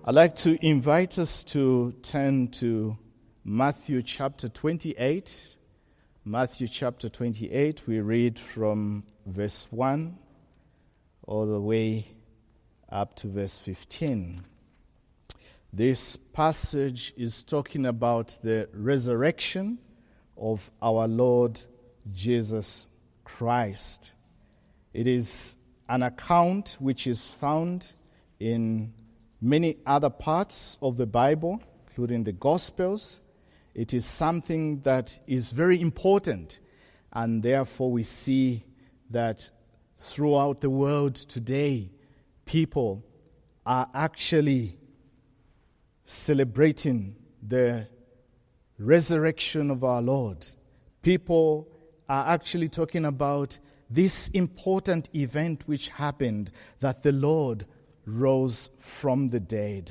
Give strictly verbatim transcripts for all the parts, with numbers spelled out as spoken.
I'd like to invite us to turn to Matthew chapter twenty-eight. Matthew chapter twenty-eight, we read from verse one all the way up to verse fifteen. This passage is talking about the resurrection of our Lord Jesus Christ. It is an account which is found in many other parts of the Bible, including the Gospels. It is something that is very important, and therefore we see that throughout the world today, people are actually celebrating the resurrection of our Lord. People are actually talking about this important event which happened, that the Lord rose from the dead.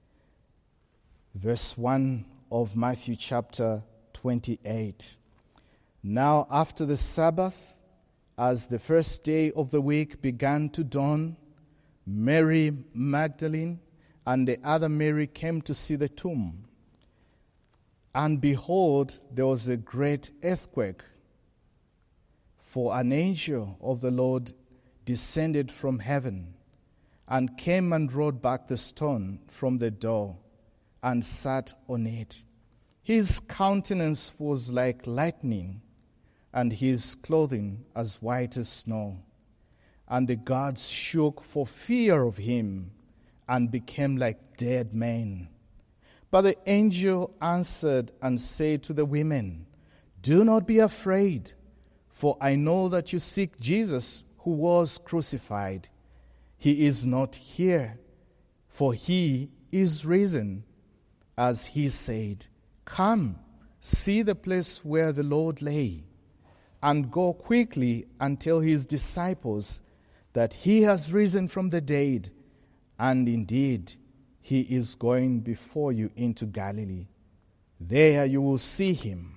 Verse one of Matthew chapter twenty-eight. Now after the Sabbath, as the first day of the week began to dawn, Mary Magdalene and the other Mary came to see the tomb. And behold, there was a great earthquake, for an angel of the Lord descended from heaven and came and rolled back the stone from the door and sat on it. His countenance was like lightning, and his clothing as white as snow. And the guards shook for fear of him and became like dead men. But the angel answered and said to the women, "Do not be afraid, for I know that you seek Jesus who was crucified. He is not here, for he is risen, as he said. Come, see the place where the Lord lay, and go quickly and tell his disciples that he has risen from the dead, and indeed he is going before you into Galilee. There you will see him.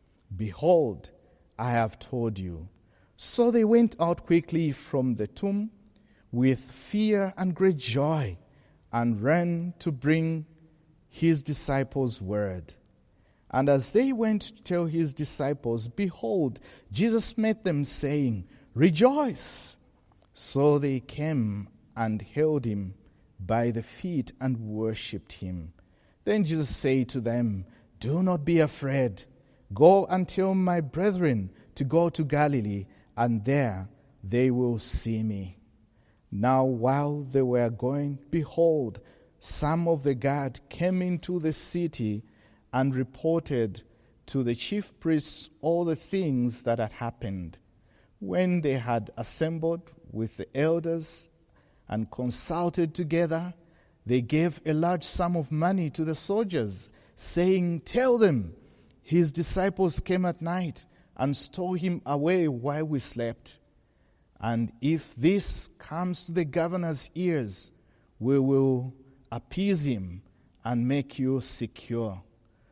Behold, I have told you." So they went out quickly from the tomb with fear and great joy, and ran to bring his disciples word. And as they went to tell his disciples, behold, Jesus met them, saying, "Rejoice!" So they came and held him by the feet and worshipped him. Then Jesus said to them, "Do not be afraid. Go and tell my brethren to go to Galilee, and there they will see me." Now while they were going, behold, some of the guard came into the city and reported to the chief priests all the things that had happened. When they had assembled with the elders and consulted together, they gave a large sum of money to the soldiers, saying, "Tell them, his disciples came at night and stole him away while we slept. And if this comes to the governor's ears, we will appease him and make you secure."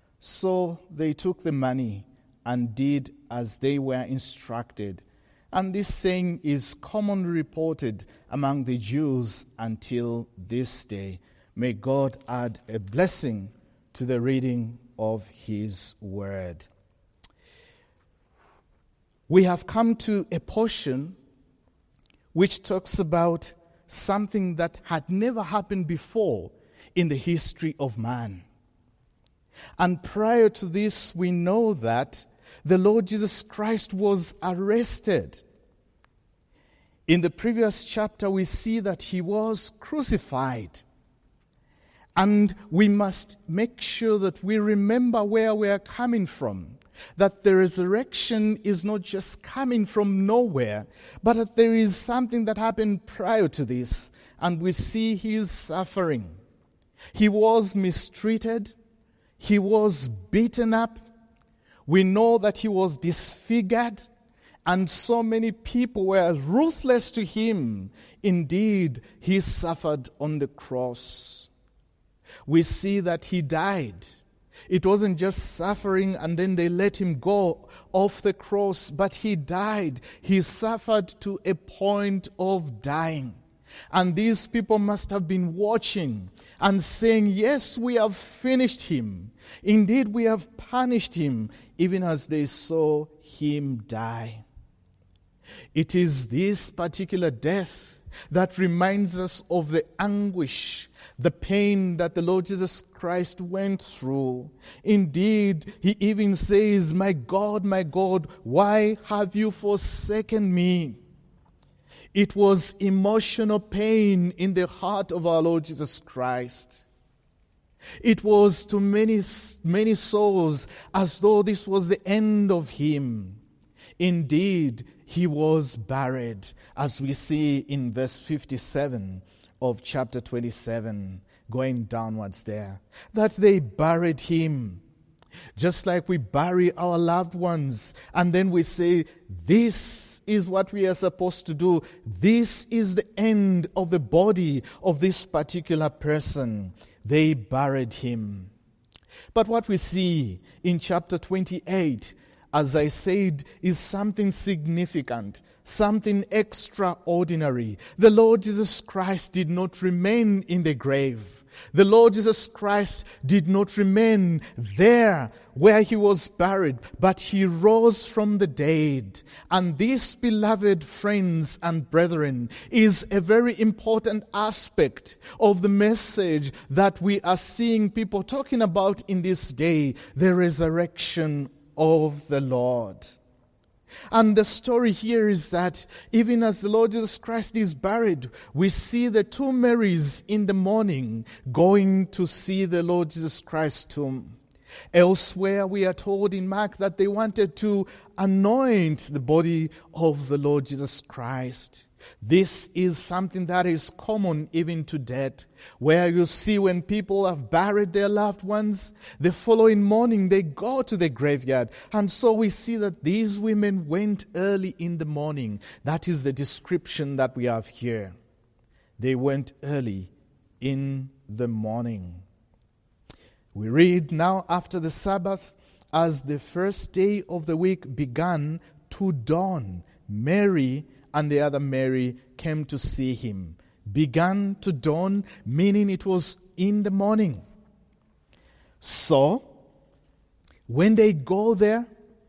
So they took the money and did as they were instructed. And this saying is commonly reported among the Jews until this day. May God add a blessing to the reading of his word. We have come to a portion which talks about something that had never happened before in the history of man. And prior to this, we know that the Lord Jesus Christ was arrested. In the previous chapter, we see that he was crucified. And we must make sure that we remember where we are coming from. That the resurrection is not just coming from nowhere, but that there is something that happened prior to this, and we see his suffering. He was mistreated. He was beaten up. We know that he was disfigured, and so many people were ruthless to him. Indeed, he suffered on the cross. We see that he died. It wasn't just suffering and then they let him go off the cross, but he died. He suffered to a point of dying. And these people must have been watching and saying, yes, we have finished him. Indeed, we have punished him, even as they saw him die. It is this particular death that reminds us of the anguish, the pain that the Lord Jesus Christ went through. Indeed, he even says, my God, my God, why have you forsaken me? It was emotional pain in the heart of our Lord Jesus Christ. It was to many, many souls as though this was the end of him. Indeed, he was buried, as we see in verse fifty-seven of chapter twenty-seven, going downwards there, that they buried him. Just like we bury our loved ones, and then we say, this is what we are supposed to do. This is the end of the body of this particular person. They buried him. But what we see in chapter twenty-eight, as I said, is something significant, something extraordinary. The Lord Jesus Christ did not remain in the grave. The Lord Jesus Christ did not remain there where he was buried, but he rose from the dead. And this, beloved friends and brethren, is a very important aspect of the message that we are seeing people talking about in this day, the resurrection of the Lord. And the story here is that even as the Lord Jesus Christ is buried, we see the two Marys in the morning going to see the Lord Jesus Christ's tomb. Elsewhere, we are told in Mark that they wanted to anoint the body of the Lord Jesus Christ. This is something that is common even to death, where you see when people have buried their loved ones, the following morning they go to the graveyard. And so we see that these women went early in the morning. That is the description that we have here. They went early in the morning. We read, now after the Sabbath, as the first day of the week began to dawn, Mary and the other Mary came to see him. Began to dawn, meaning it was in the morning. So, when they go there,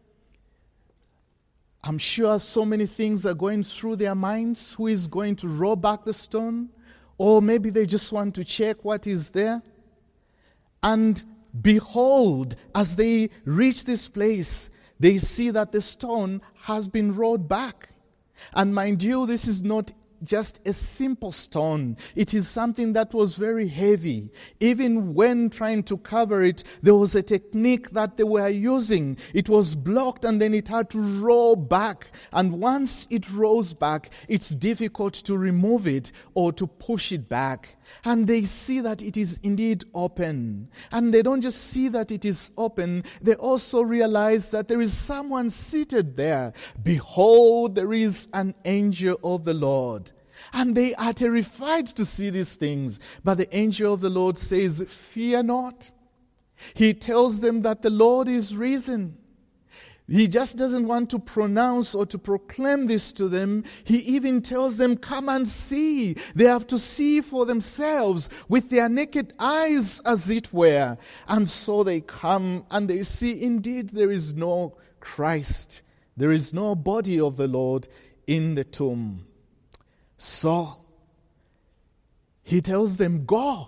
I'm sure so many things are going through their minds. Who is going to roll back the stone? Or maybe they just want to check what is there. And behold, as they reach this place, they see that the stone has been rolled back. And mind you, this is not just a simple stone. It is something that was very heavy. Even when trying to cover it, there was a technique that they were using. It was blocked and then it had to roll back. And once it rolls back, it's difficult to remove it or to push it back. And they see that it is indeed open. And they don't just see that it is open, they also realize that there is someone seated there. Behold, there is an angel of the Lord. And they are terrified to see these things. But the angel of the Lord says, fear not. He tells them that the Lord is risen. He just doesn't want to pronounce or to proclaim this to them. He even tells them, come and see. They have to see for themselves with their naked eyes, as it were. And so they come and they see indeed there is no Christ. There is no body of the Lord in the tomb. So he tells them, go.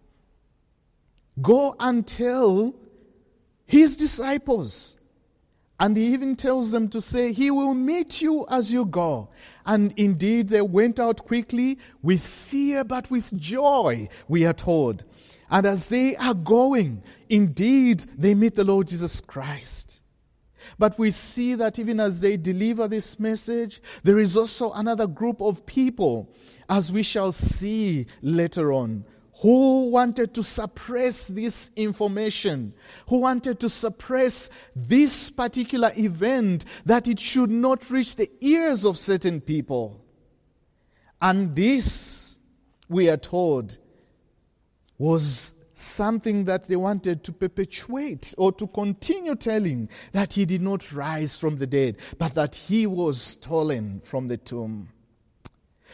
Go and tell his disciples. And he even tells them to say, he will meet you as you go. And indeed, they went out quickly with fear, but with joy, we are told. And as they are going, indeed, they meet the Lord Jesus Christ. But we see that even as they deliver this message, there is also another group of people, as we shall see later on, who wanted to suppress this information, who wanted to suppress this particular event, that it should not reach the ears of certain people. And this, we are told, was something that they wanted to perpetuate or to continue telling, that he did not rise from the dead, but that he was stolen from the tomb.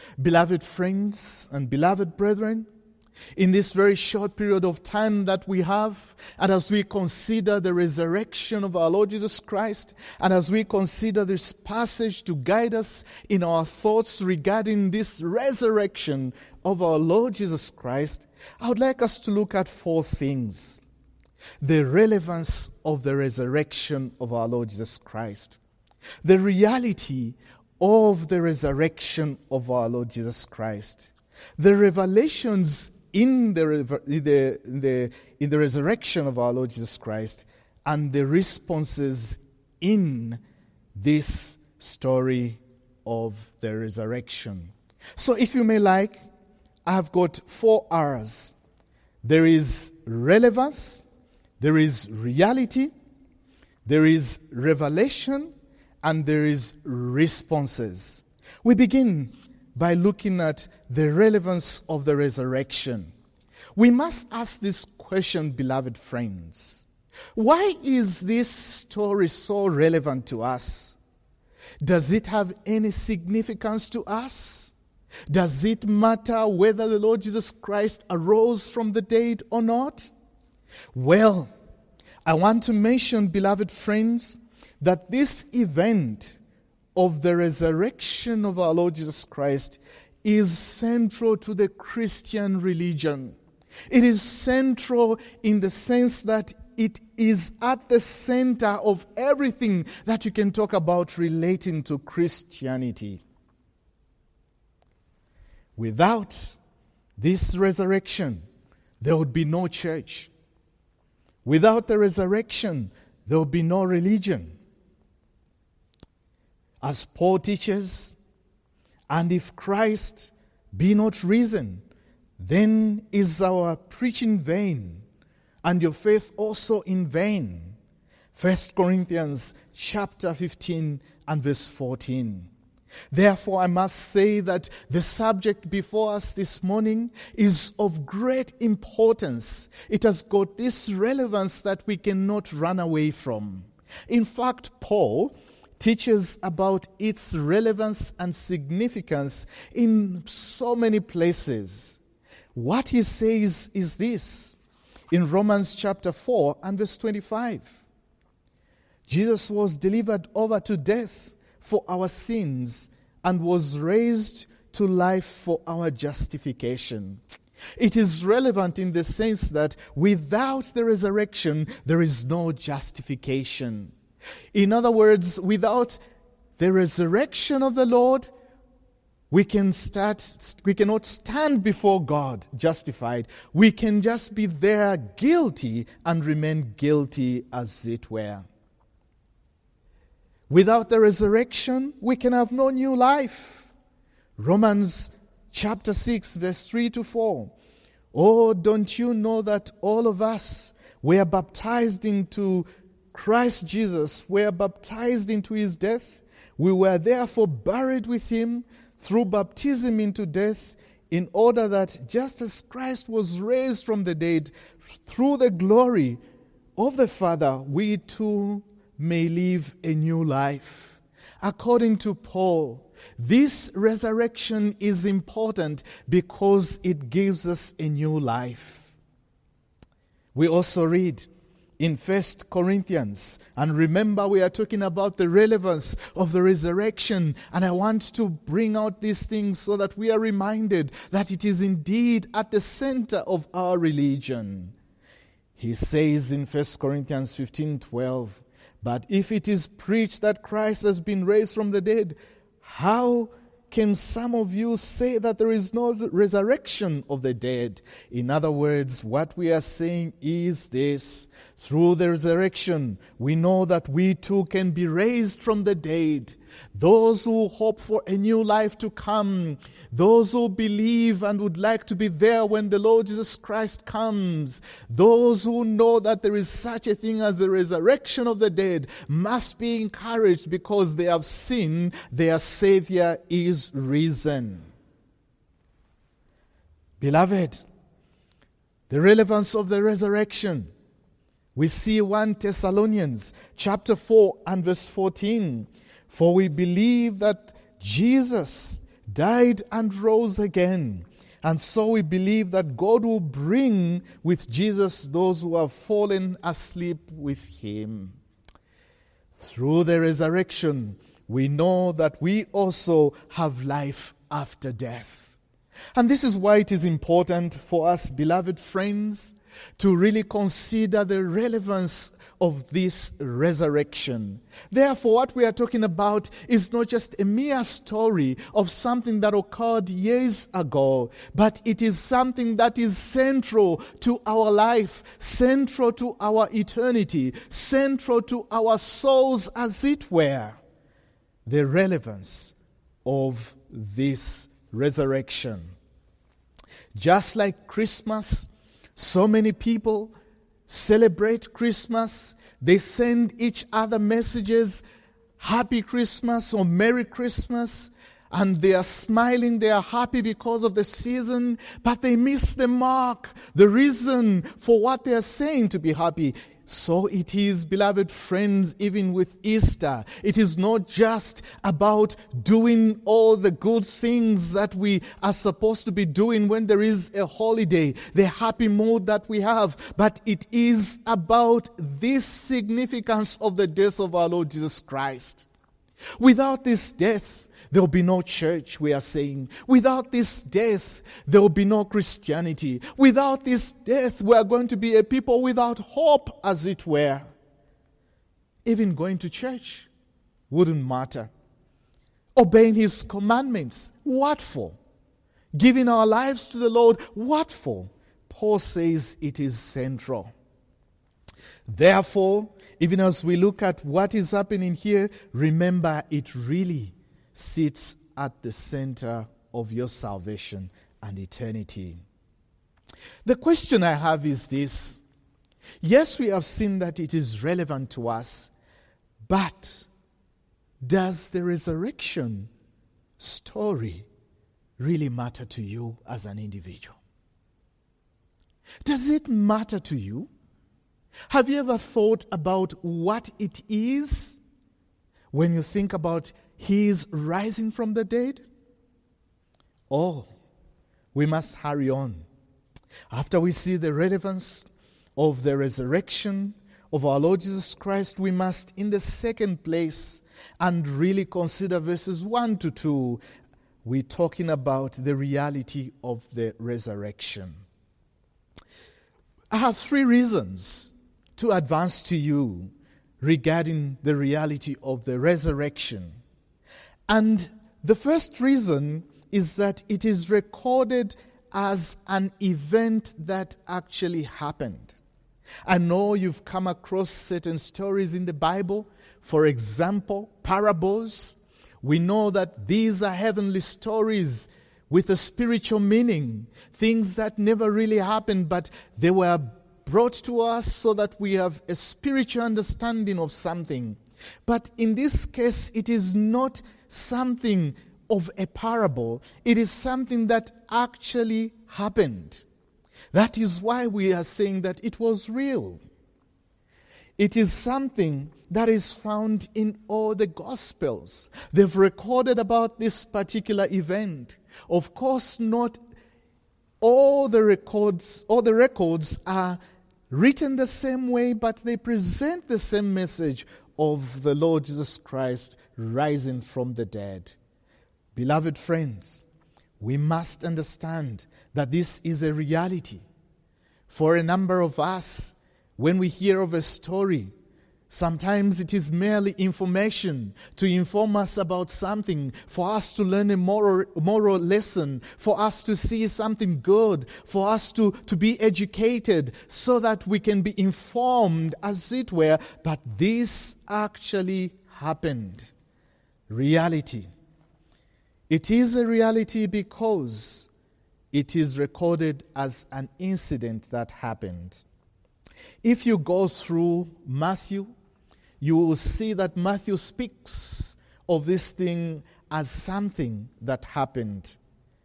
Beloved friends and beloved brethren, in this very short period of time that we have, and as we consider the resurrection of our Lord Jesus Christ, and as we consider this passage to guide us in our thoughts regarding this resurrection of our Lord Jesus Christ, I would like us to look at four things. The relevance of the resurrection of our Lord Jesus Christ. The reality of the resurrection of our Lord Jesus Christ. The revelations in the, in the, in the, in the resurrection of our Lord Jesus Christ, and the responses in this story of the resurrection. So if you may like, I have got four R's. There is relevance, there is reality, there is revelation, and there is responses. We begin by looking at the relevance of the resurrection. We must ask this question, beloved friends. Why is this story so relevant to us? Does it have any significance to us? Does it matter whether the Lord Jesus Christ arose from the dead or not? Well, I want to mention, beloved friends, that this event of the resurrection of our Lord Jesus Christ is central to the Christian religion. It is central in the sense that it is at the center of everything that you can talk about relating to Christianity. Without this resurrection, there would be no church. Without the resurrection, there would be no religion. As Paul teaches, and if Christ be not risen, then is our preaching vain, and your faith also in vain. First Corinthians chapter fifteen and verse fourteen. Therefore, I must say that the subject before us this morning is of great importance. It has got this relevance that we cannot run away from. In fact, Paul teaches about its relevance and significance in so many places. What he says is this, in Romans chapter four and verse twenty-five. Jesus was delivered over to death for our sins and was raised to life for our justification. It is relevant in the sense that without the resurrection, there is no justification. In other words, without the resurrection of the Lord, we can start, we cannot stand before God justified. We can just be there guilty and remain guilty as it were. Without the resurrection, we can have no new life. Romans chapter six, verse three to four. Oh, don't you know that all of us were baptized into Christ Jesus, were baptized into his death? We were therefore buried with him through baptism into death, in order that just as Christ was raised from the dead through the glory of the Father, we too may live a new life. According to Paul, this resurrection is important because it gives us a new life. We also read in First Corinthians, and remember we are talking about the relevance of the resurrection, and I want to bring out these things so that we are reminded that it is indeed at the center of our religion. He says in First Corinthians fifteen twelve, but if it is preached that Christ has been raised from the dead, how can some of you say that there is no resurrection of the dead? In other words, what we are saying is this: through the resurrection, we know that we too can be raised from the dead. Those who hope for a new life to come, those who believe and would like to be there when the Lord Jesus Christ comes, those who know that there is such a thing as the resurrection of the dead must be encouraged because they have seen their Savior is risen. Beloved, the relevance of the resurrection, we see First Thessalonians chapter four and verse fourteen. For we believe that Jesus died and rose again. And so we believe that God will bring with Jesus those who have fallen asleep with him. Through the resurrection, we know that we also have life after death. And this is why it is important for us, beloved friends, to really consider the relevance of this resurrection. Therefore, what we are talking about is not just a mere story of something that occurred years ago, but it is something that is central to our life, central to our eternity, central to our souls, as it were. The relevance of this resurrection. Just like Christmas, so many people celebrate Christmas. They send each other messages, Happy Christmas or Merry Christmas, and they are smiling, they are happy because of the season, but they miss the mark, the reason for what they are saying to be happy. So it is, beloved friends, even with Easter. It is not just about doing all the good things that we are supposed to be doing when there is a holiday, the happy mood that we have, but it is about this significance of the death of our Lord Jesus Christ. Without this death, there will be no church, we are saying. Without this death, there will be no Christianity. Without this death, we are going to be a people without hope, as it were. Even going to church wouldn't matter. Obeying his commandments, what for? Giving our lives to the Lord, what for? Paul says it is central. Therefore, even as we look at what is happening here, remember it really sits at the center of your salvation and eternity. The question I have is this. Yes, we have seen that it is relevant to us, but does the resurrection story really matter to you as an individual? Does it matter to you? Have you ever thought about what it is when you think about his rising from the dead? Oh, we must hurry on. After we see the relevance of the resurrection of our Lord Jesus Christ, we must, in the second place, and really consider verses one to two. We're talking about the reality of the resurrection. I have three reasons to advance to you regarding the reality of the resurrection. And the first reason is that it is recorded as an event that actually happened. I know you've come across certain stories in the Bible, for example, parables. We know that these are heavenly stories with a spiritual meaning, things that never really happened, but they were brought to us so that we have a spiritual understanding of something. But in this case, it is not something of a parable. It is something that actually happened. That is why we are saying that it was real. It is something that is found in all the Gospels. They've recorded about this particular event. Of course, not all the records, all the records are written the same way, but they present the same message of the Lord Jesus Christ rising from the dead. Beloved friends, we must understand that this is a reality. For a number of us, when we hear of a story, sometimes it is merely information to inform us about something, for us to learn a moral, moral lesson, for us to see something good, for us to, to be educated so that we can be informed, as it were. But this actually happened. Reality. It is a reality because it is recorded as an incident that happened. If you go through Matthew, you will see that Matthew speaks of this thing as something that happened.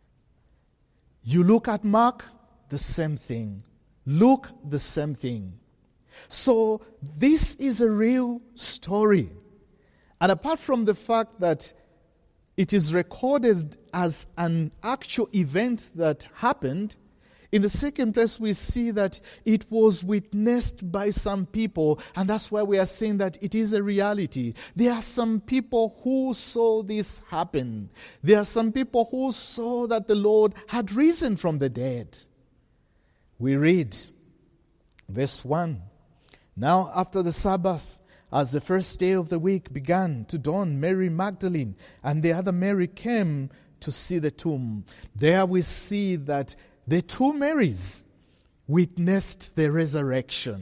You look at Mark, the same thing. Luke, the same thing. So this is a real story. And apart from the fact that it is recorded as an actual event that happened. In the second place, we see that it was witnessed by some people, and that's why we are saying that it is a reality. There are some people who saw this happen. There are some people who saw that the Lord had risen from the dead. We read, verse one, "Now after the Sabbath, as the first day of the week began to dawn, Mary Magdalene and the other Mary came to see the tomb." There we see that the two Marys witnessed the resurrection.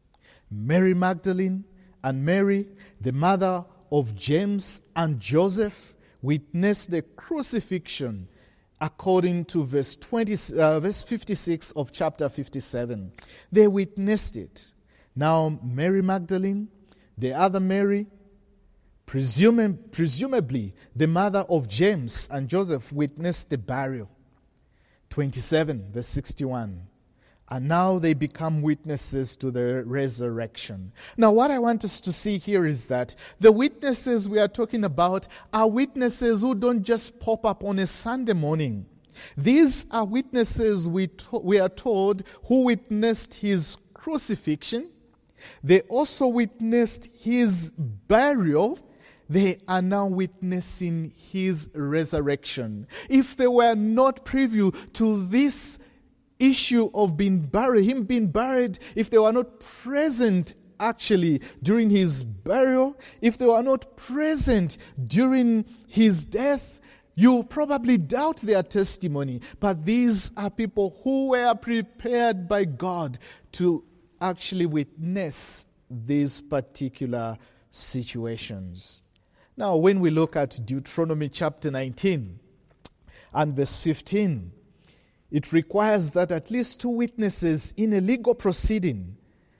Mary Magdalene and Mary, the mother of James and Joseph, witnessed the crucifixion according to verse twenty, uh, verse fifty-six of chapter fifty-seven. They witnessed it. Now Mary Magdalene, the other Mary, presuming, presumably the mother of James and Joseph, witnessed the burial. twenty-seven, verse sixty-one. And now they become witnesses to the resurrection. Now what I want us to see here is that the witnesses we are talking about are witnesses who don't just pop up on a Sunday morning. These are witnesses, we, to- we are told, who witnessed his crucifixion. They also witnessed his burial. They are now witnessing his resurrection. If they were not privy to this issue of being buried, him being buried, if they were not present actually during his burial, if they were not present during his death, you probably doubt their testimony. But these are people who were prepared by God to actually witness these particular situations. Now, when we look at Deuteronomy chapter nineteen and verse fifteen, it requires that at least two witnesses in a legal proceeding,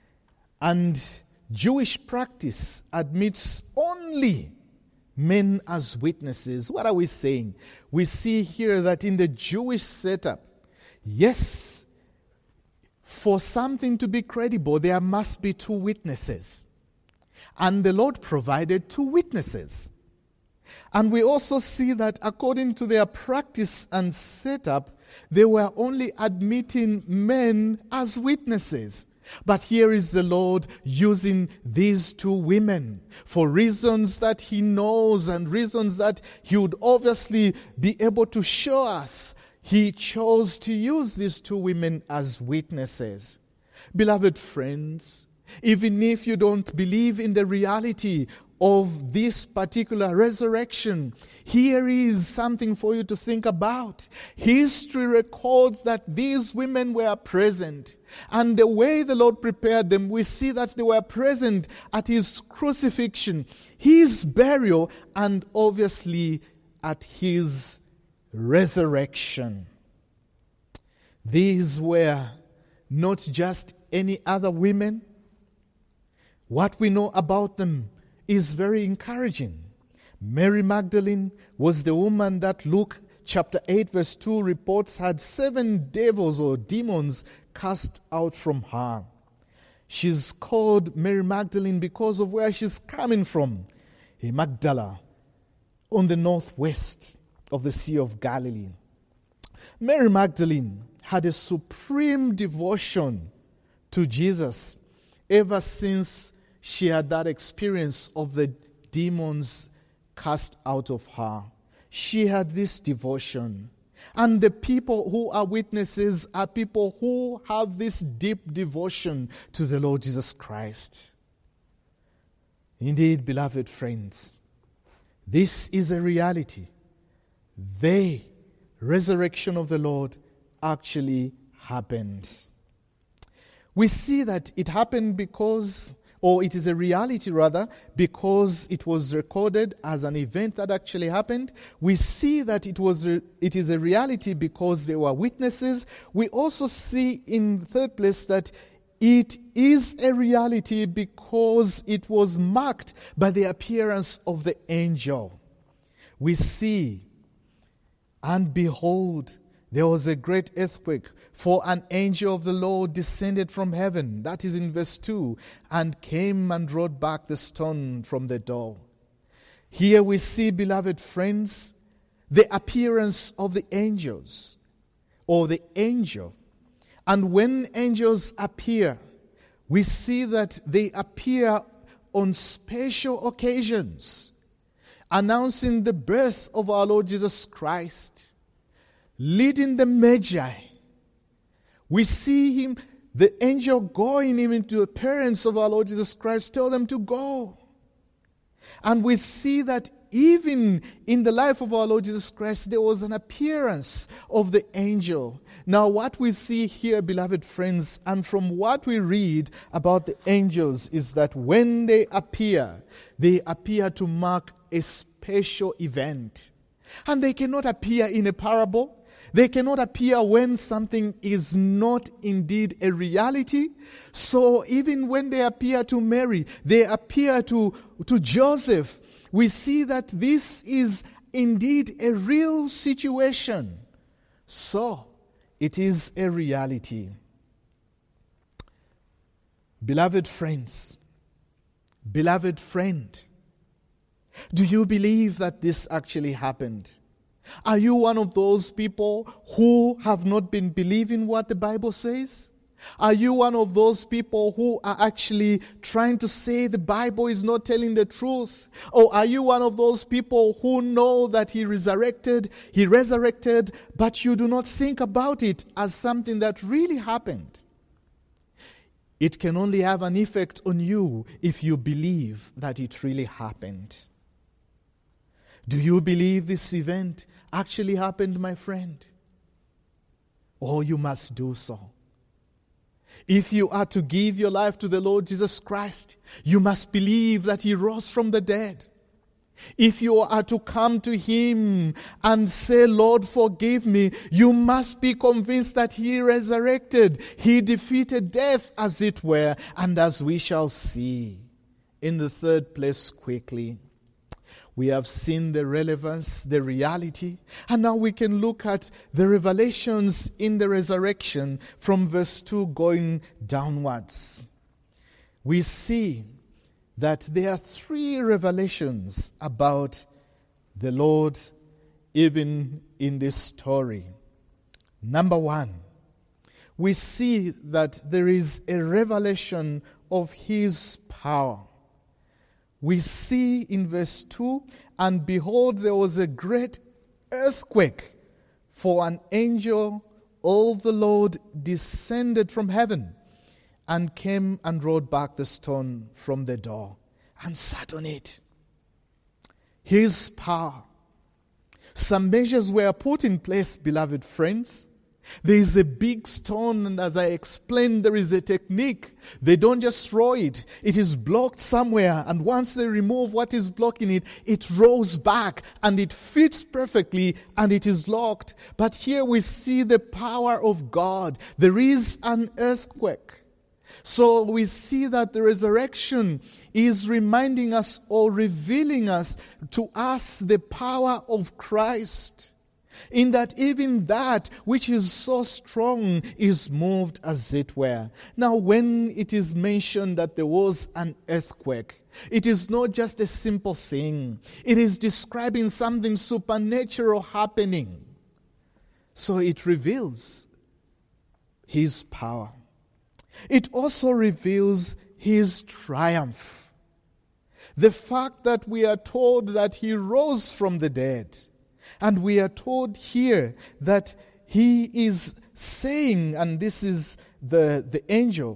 and Jewish practice admits only men as witnesses. What are we saying? We see here that in the Jewish setup, yes, for something to be credible, there must be two witnesses. And the Lord provided two witnesses. And we also see that according to their practice and setup, they were only admitting men as witnesses. But here is the Lord using these two women for reasons that he knows and reasons that he would obviously be able to show us. He chose to use these two women as witnesses. Beloved friends, even if you don't believe in the reality of this particular resurrection, here is something for you to think about. History records that these women were present. And the way the Lord prepared them, we see that they were present at his crucifixion, his burial, and obviously at his resurrection. These were not just any other women. What we know about them is very encouraging. Mary Magdalene was the woman that Luke chapter eight verse two reports had seven devils or demons cast out from her. She's called Mary Magdalene because of where she's coming from, in Magdala, on the northwest of the Sea of Galilee. Mary Magdalene had a supreme devotion to Jesus ever since she had that experience of the demons cast out of her. She had this devotion. And the people who are witnesses are people who have this deep devotion to the Lord Jesus Christ. Indeed, beloved friends, this is a reality. The resurrection of the Lord actually happened. We see that it happened because, or it is a reality rather, because it was recorded as an event that actually happened. We see that it was a, it is a reality because there were witnesses. We also see in the third place that it is a reality because it was marked by the appearance of the angel. We see, and behold, there was a great earthquake, for an angel of the Lord descended from heaven, that is in verse two, and came and rolled back the stone from the door. Here we see, beloved friends, the appearance of the angels or the angel. And when angels appear, we see that they appear on special occasions, announcing the birth of our Lord Jesus Christ, leading the Magi. We see him, the angel going even to the parents of our Lord Jesus Christ, tell them to go. And we see that even in the life of our Lord Jesus Christ, there was an appearance of the angel. Now, what we see here, beloved friends, and from what we read about the angels, is that when they appear, they appear to mark a special event. And they cannot appear in a parable. They cannot appear when something is not indeed a reality. So even when they appear to Mary, they appear to, to Joseph, we see that this is indeed a real situation. So it is a reality. Beloved friends, beloved friend, do you believe that this actually happened? Are you one of those people who have not been believing what the Bible says? Are you one of those people who are actually trying to say the Bible is not telling the truth? Or are you one of those people who know that he resurrected, he resurrected, but you do not think about it as something that really happened? It can only have an effect on you if you believe that it really happened. Do you believe this event actually happened, my friend? Or you must do so. If you are to give your life to the Lord Jesus Christ, you must believe that he rose from the dead. If you are to come to him and say, Lord, forgive me, you must be convinced that he resurrected. He defeated death, as it were, and as we shall see. In the third place, quickly, we have seen the relevance, the reality, and now we can look at the revelations in the resurrection from verse two going downwards. We see that there are three revelations about the Lord even in this story. Number one, we see that there is a revelation of his power. We see in verse two, and behold, there was a great earthquake, for an angel of the Lord descended from heaven and came and rolled back the stone from the door and sat on it. His power. Some measures were put in place, beloved friends. There is a big stone, and as I explained, there is a technique. They don't just throw it. It is blocked somewhere, and once they remove what is blocking it, it rolls back, and it fits perfectly, and it is locked. But here we see the power of God. There is an earthquake. So we see that the resurrection is reminding us or revealing us to us the power of Christ. In that even that which is so strong is moved, as it were. Now, when it is mentioned that there was an earthquake, it is not just a simple thing. It is describing something supernatural happening. So it reveals his power. It also reveals his triumph. The fact that we are told that he rose from the dead. And we are told here that he is saying, and this is the, the angel,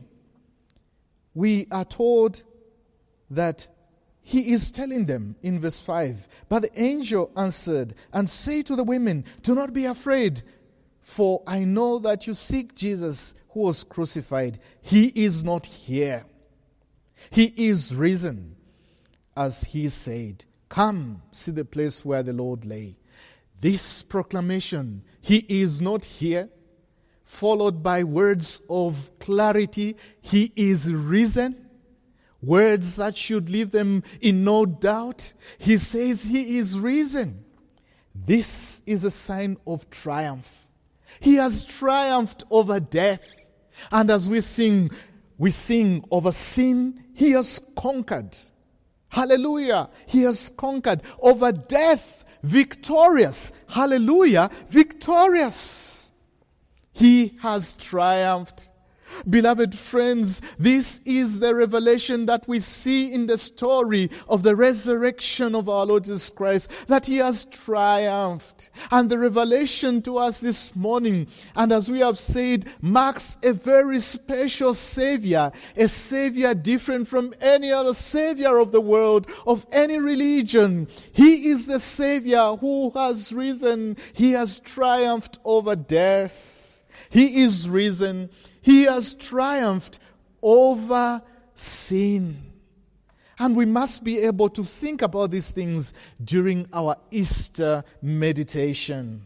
we are told that he is telling them in verse five, but the angel answered and said to the women, do not be afraid, for I know that you seek Jesus who was crucified. He is not here. He is risen, as he said. Come, see the place where the Lord lay. This proclamation, he is not here, followed by words of clarity, he is risen, words that should leave them in no doubt. He says he is risen. This is a sign of triumph. He has triumphed over death. And as we sing, we sing over sin, he has conquered. Hallelujah! He has conquered over death. victorious. Hallelujah, victorious. He has triumphed. Beloved friends, this is the revelation that we see in the story of the resurrection of our Lord Jesus Christ, that He has triumphed. And the revelation to us this morning, and as we have said, marks a very special Savior, a Savior different from any other Savior of the world, of any religion. He is the Savior who has risen. He has triumphed over death. He is risen. He has triumphed over sin. And we must be able to think about these things during our Easter meditation.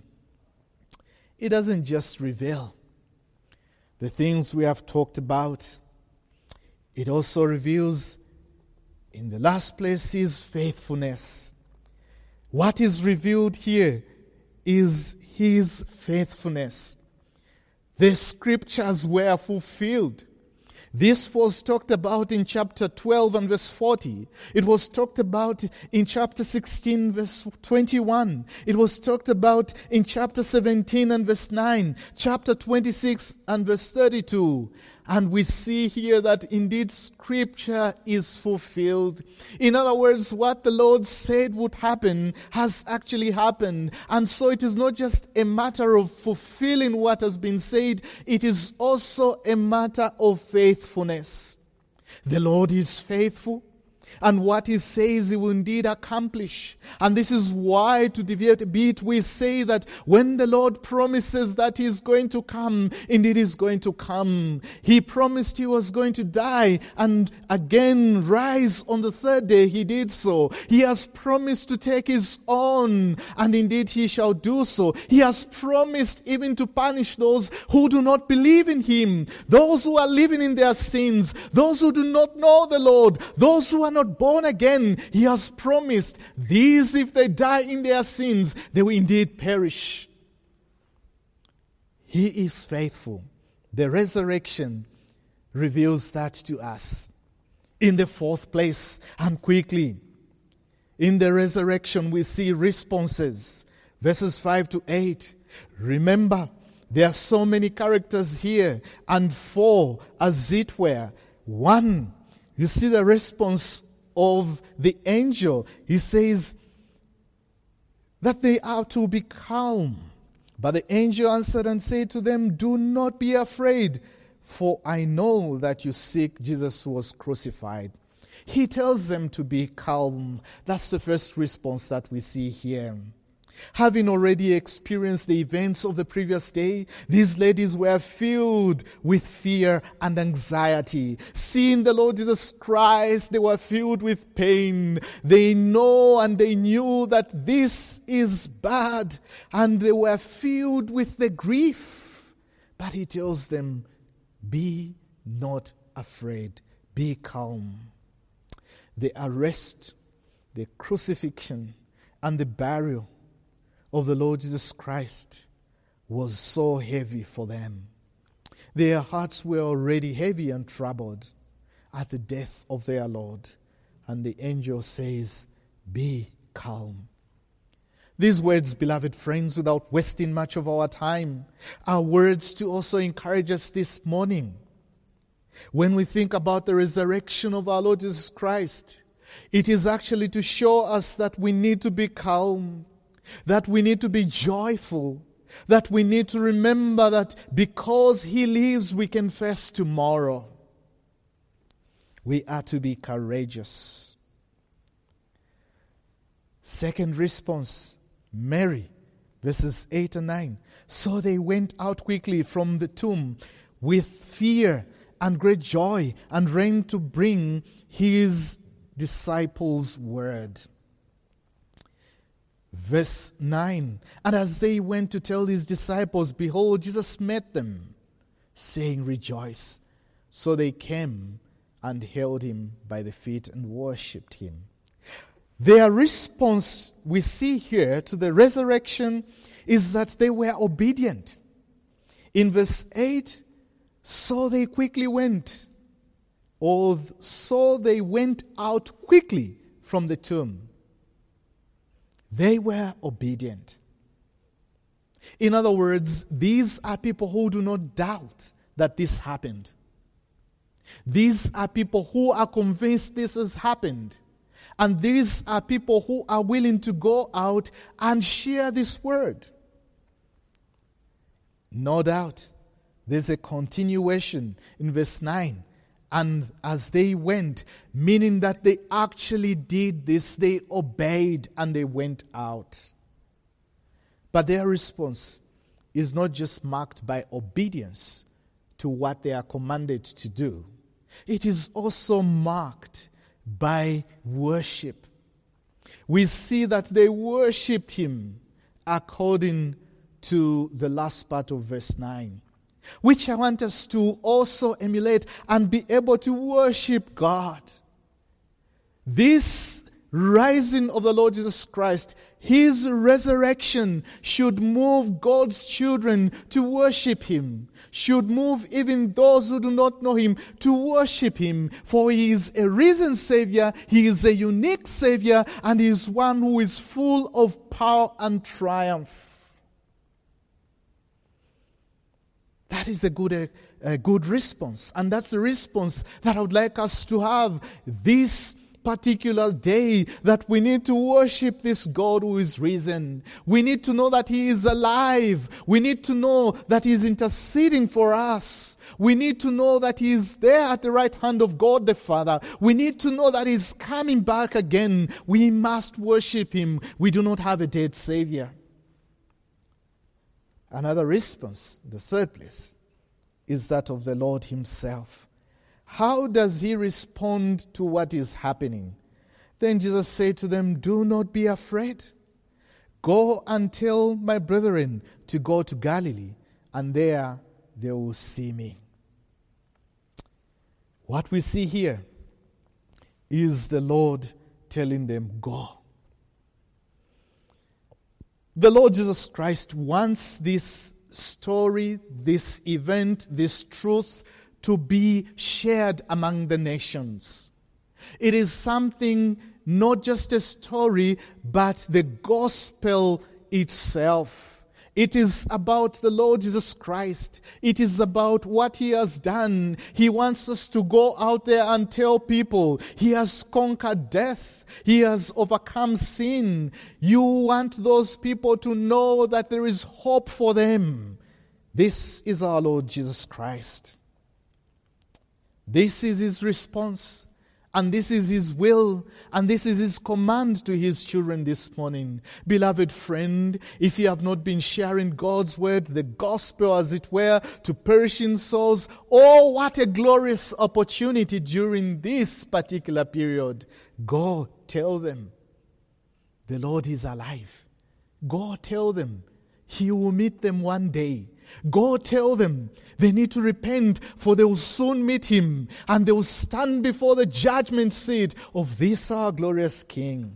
It doesn't just reveal the things we have talked about. It also reveals, in the last place, His faithfulness. What is revealed here is His faithfulness. The scriptures were fulfilled. This was talked about in chapter twelve and verse forty. It was talked about in chapter sixteen verse twenty-one. It was talked about in chapter seventeen and verse nine. Chapter twenty-six and verse thirty-two. And we see here that indeed Scripture is fulfilled. In other words, what the Lord said would happen has actually happened. And so it is not just a matter of fulfilling what has been said, it is also a matter of faithfulness. The Lord is faithful, and what He says He will indeed accomplish. And this is why, to deviate a bit, we say that when the Lord promises that He is going to come, indeed He is going to come. He promised He was going to die and again rise on the third day. He did so. He has promised to take His own, and indeed He shall do so. He has promised even to punish those who do not believe in Him, those who are living in their sins, those who do not know the Lord, those who are not born again. He has promised these, if they die in their sins, they will indeed perish. He is faithful. The resurrection reveals that to us. In the fourth place, and quickly, in the resurrection we see responses. Verses five to eight. Remember, there are so many characters here, and four, as it were. One, you see the response of the angel. He says that they are to be calm. But the angel answered and said to them, "Do not be afraid, for I know that you seek Jesus who was crucified." He tells them to be calm. That's the first response that we see here. Having already experienced the events of the previous day, these ladies were filled with fear and anxiety. Seeing the Lord Jesus Christ, they were filled with pain. They know and they knew that this is bad, and they were filled with the grief. But He tells them, be not afraid, be calm. The arrest, the crucifixion, and the burial of the Lord Jesus Christ was so heavy for them. Their hearts were already heavy and troubled at the death of their Lord. And the angel says, be calm. These words, beloved friends, without wasting much of our time, are words to also encourage us this morning. When we think about the resurrection of our Lord Jesus Christ, it is actually to show us that we need to be calm, that we need to be joyful, that we need to remember that because He lives, we can face tomorrow. We are to be courageous. Second response, Mary, verses eight and nine. So they went out quickly from the tomb with fear and great joy, and ran to bring His disciples word. Verse nine. And as they went to tell His disciples, behold, Jesus met them, saying, rejoice. So they came and held Him by the feet and worshipped Him. Their response we see here to the resurrection is that they were obedient. In verse eight, so they quickly went, or so they went out quickly from the tomb. They were obedient. In other words, these are people who do not doubt that this happened. These are people who are convinced this has happened. And these are people who are willing to go out and share this word. No doubt, there's a continuation in verse nine. And as they went, meaning that they actually did this, they obeyed and they went out. But their response is not just marked by obedience to what they are commanded to do. It is also marked by worship. We see that they worshipped him according to the last part of verse nine, which I want us to also emulate and be able to worship God. This rising of the Lord Jesus Christ, his resurrection should move God's children to worship him, should move even those who do not know him to worship him, for he is a risen Savior, he is a unique Savior, and he is one who is full of power and triumph. That is a good, a, a good response. And that's the response that I would like us to have this particular day, that we need to worship this God who is risen. We need to know that he is alive. We need to know that he is interceding for us. We need to know that he is there at the right hand of God the Father. We need to know that he is coming back again. We must worship him. We do not have a dead Savior. Another response, the third place, is that of the Lord himself. How does he respond to what is happening? Then Jesus said to them, "Do not be afraid. Go and tell my brethren to go to Galilee, and there they will see me." What we see here is the Lord telling them, go. The Lord Jesus Christ wants this story, this event, this truth to be shared among the nations. It is something, not just a story, but the gospel itself. It is about the Lord Jesus Christ. It is about what he has done. He wants us to go out there and tell people he has conquered death. He has overcome sin. You want those people to know that there is hope for them. This is our Lord Jesus Christ. This is his response, and this is his will, and this is his command to his children this morning. Beloved friend, if you have not been sharing God's word, the gospel as it were, to perishing souls, oh, what a glorious opportunity during this particular period. Go tell them the Lord is alive. Go tell them he will meet them one day. Go tell them they need to repent, for they will soon meet him, and they will stand before the judgment seat of this our glorious King.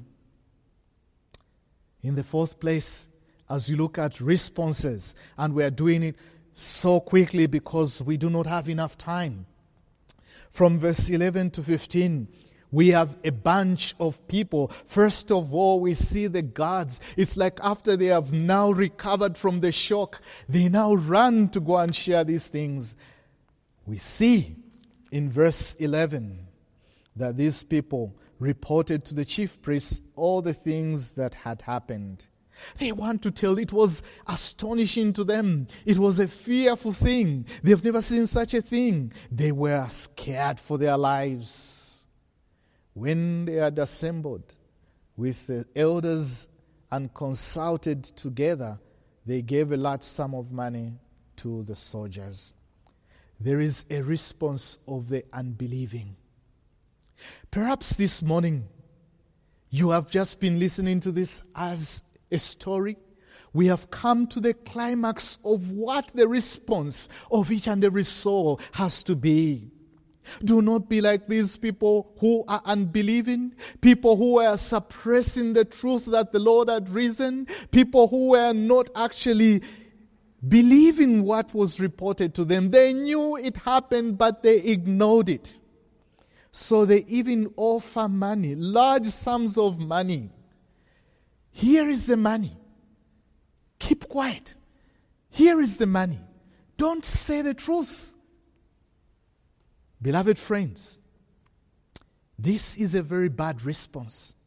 In the fourth place, as you look at responses, and we are doing it so quickly because we do not have enough time. From verse eleven to fifteen, we have a bunch of people. First of all, we see the guards. It's like after they have now recovered from the shock, they now run to go and share these things. We see in verse eleven that these people reported to the chief priests all the things that had happened. They want to tell. It was astonishing to them. It was a fearful thing. They've never seen such a thing. They were scared for their lives. When they had assembled with the elders and consulted together, they gave a large sum of money to the soldiers. There is a response of the unbelieving. Perhaps this morning, you have just been listening to this as a story. We have come to the climax of what the response of each and every soul has to be. Do not be like these people who are unbelieving, people who were suppressing the truth that the Lord had risen, people who were not actually believing what was reported to them. They knew it happened, but they ignored it. So they even offer money, large sums of money. Here is the money. Keep quiet. Here is the money. Don't say the truth. Beloved friends, this is a very bad response.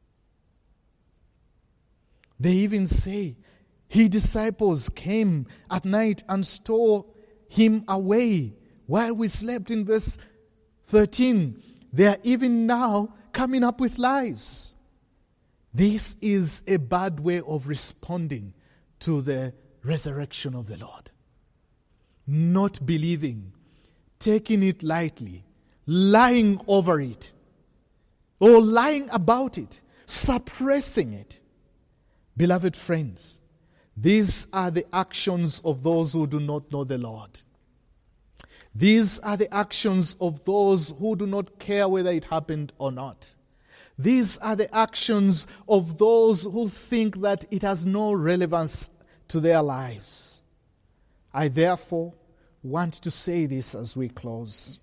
They even say, his disciples came at night and stole him away while we slept. In verse thirteen, they are even now coming up with lies. This is a bad way of responding to the resurrection of the Lord. Not believing, taking it lightly, lying over it, or lying about it, suppressing it. Beloved friends, these are the actions of those who do not know the Lord. These are the actions of those who do not care whether it happened or not. These are the actions of those who think that it has no relevance to their lives. I therefore want to say this as we close.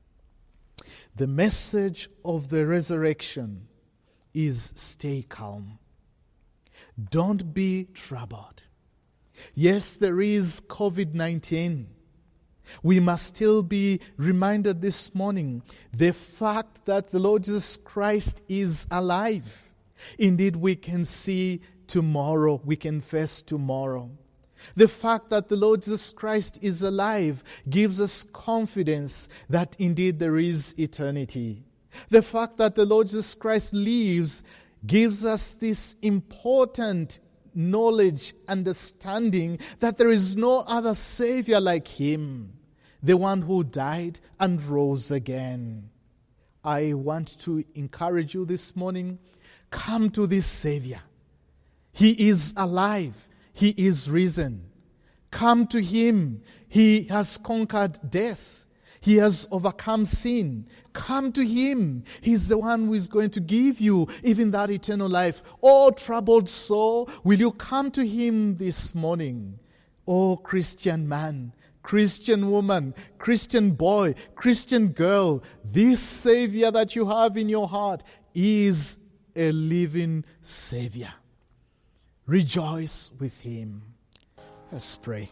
The message of the resurrection is stay calm. Don't be troubled. Yes, there is covid nineteen. We must still be reminded this morning the fact that the Lord Jesus Christ is alive. Indeed, we can see tomorrow. We can face tomorrow. The fact that the Lord Jesus Christ is alive gives us confidence that indeed there is eternity. The fact that the Lord Jesus Christ lives gives us this important knowledge, understanding that there is no other Savior like Him, the one who died and rose again. I want to encourage you this morning, come to this Savior. He is alive. He is risen. Come to Him. He has conquered death. He has overcome sin. Come to Him. He's the one who is going to give you even that eternal life. Oh, troubled soul, will you come to Him this morning? Oh, Christian man, Christian woman, Christian boy, Christian girl, this Savior that you have in your heart is a living Savior. Rejoice with Him. Let's pray.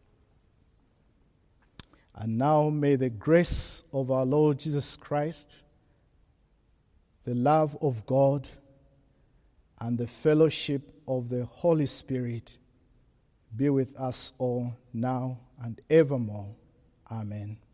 And now may the grace of our Lord Jesus Christ, the love of God, and the fellowship of the Holy Spirit be with us all now and evermore. Amen.